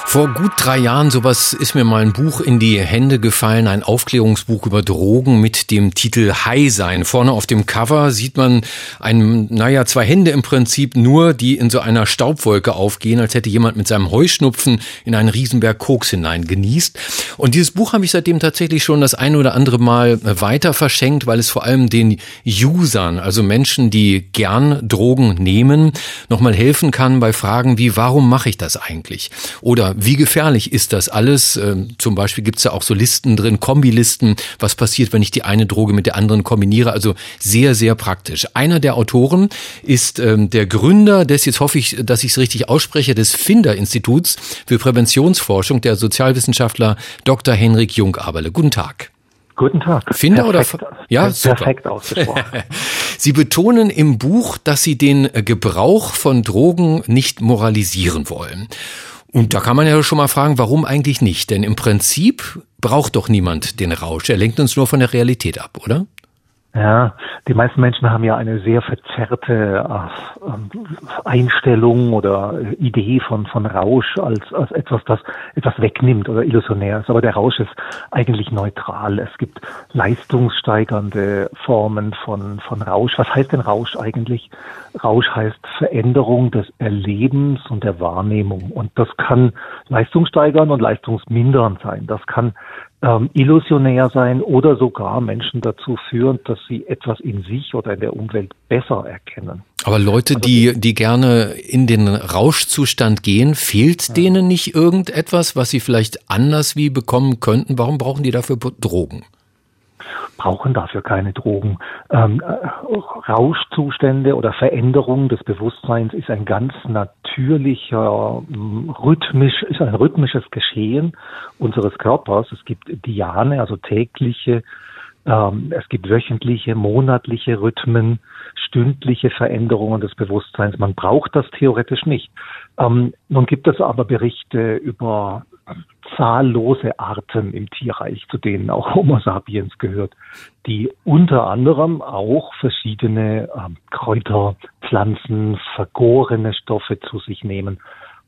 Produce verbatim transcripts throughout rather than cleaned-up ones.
Vor gut drei Jahren, sowas ist mir mal ein Buch in die Hände gefallen, ein Aufklärungsbuch über Drogen mit dem Titel High sein. Vorne auf dem Cover sieht man ein, naja, zwei Hände im Prinzip nur, die in so einer Staubwolke aufgehen, als hätte jemand mit seinem Heuschnupfen in einen Riesenberg Koks hinein genießt. Und dieses Buch habe ich seitdem tatsächlich schon das eine oder andere Mal weiter verschenkt, weil es vor allem den Usern, also Menschen, die gern Drogen nehmen, nochmal helfen kann bei Fragen wie, warum mache ich das eigentlich? Oder wie gefährlich ist das alles? Ähm, zum Beispiel gibt es ja auch so Listen drin, Kombilisten. Was passiert, wenn ich die eine Droge mit der anderen kombiniere? Also sehr, sehr praktisch. Einer der Autoren ist ähm, der Gründer des, jetzt hoffe ich, dass ich es richtig ausspreche, des Finder-Instituts für Präventionsforschung, der Sozialwissenschaftler Doktor Henrik Jungaberle. Guten Tag. Guten Tag. Finder perfekt, oder ja, super. Perfekt ausgesprochen. Sie betonen im Buch, dass Sie den Gebrauch von Drogen nicht moralisieren wollen. Und da kann man ja schon mal fragen, warum eigentlich nicht? Denn im Prinzip braucht doch niemand den Rausch. Er lenkt uns nur von der Realität ab, oder? Ja, die meisten Menschen haben ja eine sehr verzerrte äh, Einstellung oder Idee von von Rausch als als etwas, das etwas wegnimmt oder illusionär ist. Aber der Rausch ist eigentlich neutral. Es gibt leistungssteigernde Formen von von Rausch. Was heißt denn Rausch eigentlich? Rausch heißt Veränderung des Erlebens und der Wahrnehmung. Und das kann leistungssteigernd und leistungsmindernd sein. Das kann ähm, illusionär sein oder sogar Menschen dazu führen, dass sie etwas in sich oder in der Umwelt besser erkennen. Aber Leute, die die gerne in den Rauschzustand gehen, fehlt ja. denen nicht irgendetwas, was sie vielleicht anders wie bekommen könnten? Warum brauchen die dafür Drogen? Brauchen dafür keine Drogen. Ähm, Rauschzustände oder Veränderung des Bewusstseins ist ein ganz natürlicher, rhythmisch, ist ein rhythmisches Geschehen unseres Körpers. Es gibt Diane, also tägliche, ähm, es gibt wöchentliche, monatliche Rhythmen, stündliche Veränderungen des Bewusstseins. Man braucht das theoretisch nicht. Ähm, nun gibt es aber Berichte über zahllose Arten im Tierreich, zu denen auch Homo sapiens gehört, die unter anderem auch verschiedene ähm, Kräuter, Pflanzen, vergorene Stoffe zu sich nehmen,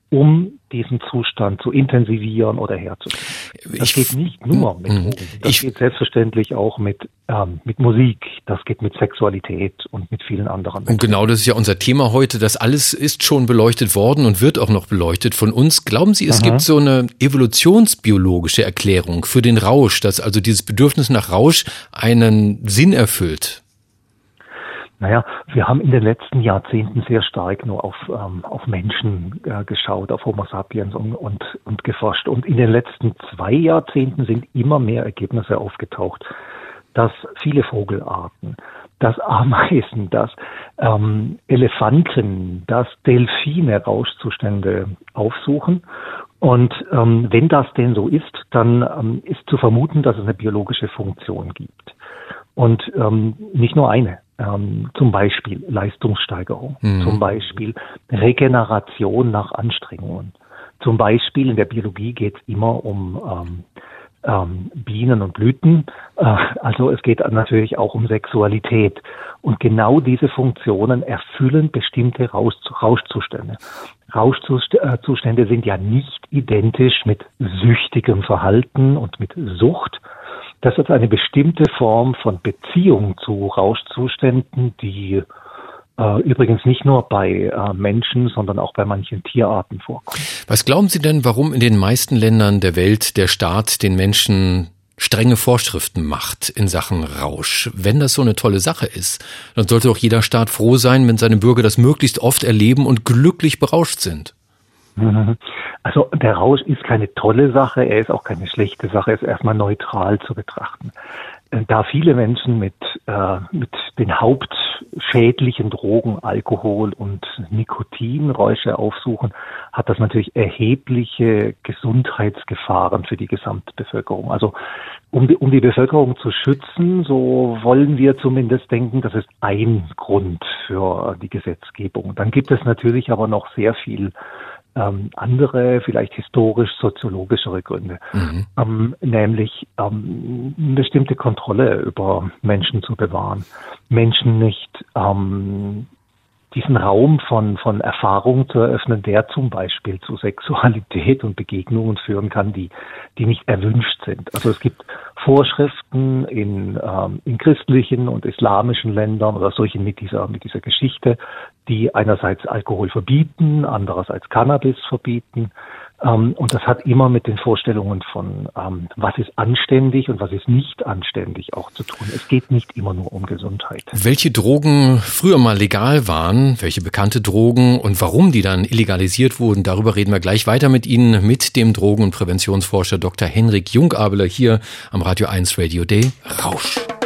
um diesen Zustand zu intensivieren oder herzustellen. Das geht nicht nur mit Drogen. Das ich, geht selbstverständlich auch mit ähm, mit Musik. Das geht mit Sexualität und mit vielen anderen. Und genau das ist ja unser Thema heute. Das alles ist schon beleuchtet worden und wird auch noch beleuchtet von uns. Glauben Sie, es Aha. gibt so eine evolutionsbiologische Erklärung für den Rausch, dass also dieses Bedürfnis nach Rausch einen Sinn erfüllt? Naja, wir haben in den letzten Jahrzehnten sehr stark nur auf ähm, auf Menschen äh, geschaut, auf Homo sapiens und, und und geforscht. Und in den letzten zwei Jahrzehnten sind immer mehr Ergebnisse aufgetaucht, dass viele Vogelarten, dass Ameisen, dass ähm, Elefanten, dass Delfine Rauschzustände aufsuchen. Und ähm, wenn das denn so ist, dann ähm, ist zu vermuten, dass es eine biologische Funktion gibt. Und ähm, nicht nur eine. Ähm, zum Beispiel Leistungssteigerung, mhm. zum Beispiel Regeneration nach Anstrengungen. Zum Beispiel in der Biologie geht es immer um ähm, ähm, Bienen und Blüten. Äh, also es geht natürlich auch um Sexualität. Und genau diese Funktionen erfüllen bestimmte Rausch, Rauschzustände. Rauschzustände sind ja nicht identisch mit süchtigem Verhalten und mit Sucht. Das ist eine bestimmte Form von Beziehung zu Rauschzuständen, die äh, übrigens nicht nur bei äh, Menschen, sondern auch bei manchen Tierarten vorkommt. Was glauben Sie denn, warum in den meisten Ländern der Welt der Staat den Menschen strenge Vorschriften macht in Sachen Rausch? Wenn das so eine tolle Sache ist, dann sollte doch jeder Staat froh sein, wenn seine Bürger das möglichst oft erleben und glücklich berauscht sind. Also der Rausch ist keine tolle Sache, er ist auch keine schlechte Sache, er ist erstmal neutral zu betrachten. Da viele Menschen mit, äh, mit den hauptschädlichen Drogen, Alkohol und Nikotinräusche aufsuchen, hat das natürlich erhebliche Gesundheitsgefahren für die Gesamtbevölkerung. Also um die, um die Bevölkerung zu schützen, so wollen wir zumindest denken, das ist ein Grund für die Gesetzgebung. Dann gibt es natürlich aber noch sehr viel Ähm, andere, vielleicht historisch-soziologischere Gründe, mhm. ähm, nämlich ähm, eine bestimmte Kontrolle über Menschen zu bewahren, Menschen nicht ähm, diesen Raum von, von Erfahrung zu eröffnen, der zum Beispiel zu Sexualität und Begegnungen führen kann, die, die nicht erwünscht sind. Also es gibt Vorschriften in, ähm, in christlichen und islamischen Ländern oder solchen mit dieser, mit dieser Geschichte, die einerseits Alkohol verbieten, andererseits Cannabis verbieten. Ähm, und das hat immer mit den Vorstellungen von, ähm, was ist anständig und was ist nicht anständig auch zu tun. Es geht nicht immer nur um Gesundheit. Welche Drogen früher mal legal waren, welche bekannte Drogen und warum die dann illegalisiert wurden, darüber reden wir gleich weiter mit Ihnen, mit dem Drogen- und Präventionsforscher Doktor Henrik Jungabeler hier am Radio eins Radio Day. Rausch.